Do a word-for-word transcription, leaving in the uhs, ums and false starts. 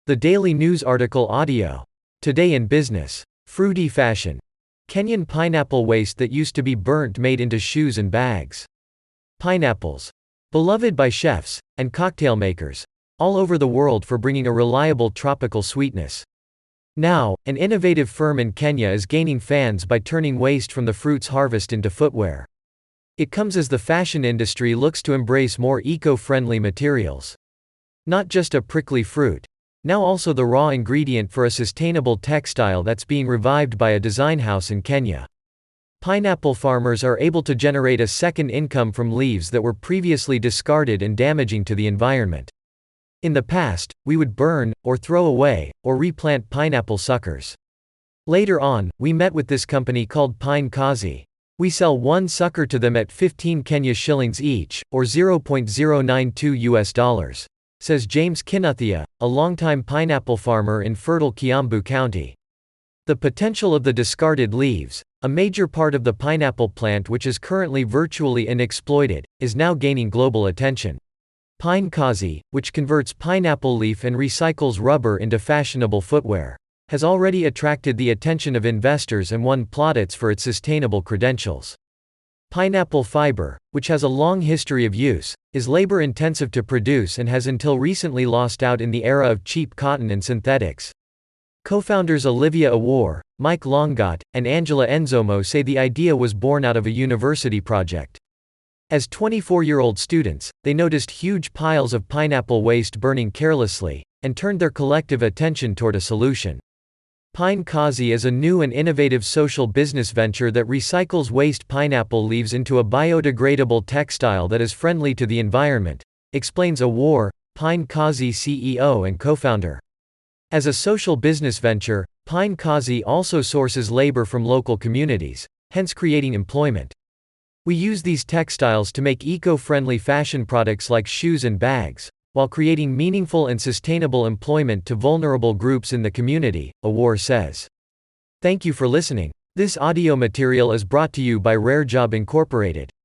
The Daily News article audio. Today in business. Fruity fashion. Kenyan pineapple waste that used to be burnt made into shoes and bags. Pineapples. Beloved by chefs and cocktail makers all over the world for bringing a reliable tropical sweetness. Now, an innovative firm in Kenya is gaining fans by turning waste from the fruit's harvest into footwear. It comes as the fashion industry looks to embrace more eco-friendly materials. Not just a prickly fruit. Now also the raw ingredient for a sustainable textile that's being revived by a design house in Kenya. Pineapple farmers are able to generate a second income from leaves that were previously discarded and damaging to the environment. In the past, we would burn, or throw away, or replant pineapple suckers. Later on, we met with this company called Pine Kazi. We sell one sucker to them at fifteen Kenya shillings each, or zero point zero nine two U S dollars. Says James Kinathia, a longtime pineapple farmer in fertile Kiambu County. The potential of the discarded leaves, a major part of the pineapple plant which is currently virtually unexploited, is now gaining global attention. Pine Kazi, which converts pineapple leaf and recycles rubber into fashionable footwear, has already attracted the attention of investors and won plaudits for its sustainable credentials. Pineapple fiber, which has a long history of use, is labor-intensive to produce and has until recently lost out in the era of cheap cotton and synthetics. Co-founders Olivia Awor, Mike Longot, and Angela Enzomo say the idea was born out of a university project. As twenty-four-year-old students, they noticed huge piles of pineapple waste burning carelessly, and turned their collective attention toward a solution. Pine Kazi is a new and innovative social business venture that recycles waste pineapple leaves into a biodegradable textile that is friendly to the environment, explains Awor, Pine Kazi C E O and co-founder. As a social business venture, Pine Kazi also sources labor from local communities, hence creating employment. We use these textiles to make eco-friendly fashion products like shoes and bags, while creating meaningful and sustainable employment to vulnerable groups in the community, Awor says. Thank you for listening. This audio material is brought to you by Rare Job Incorporated.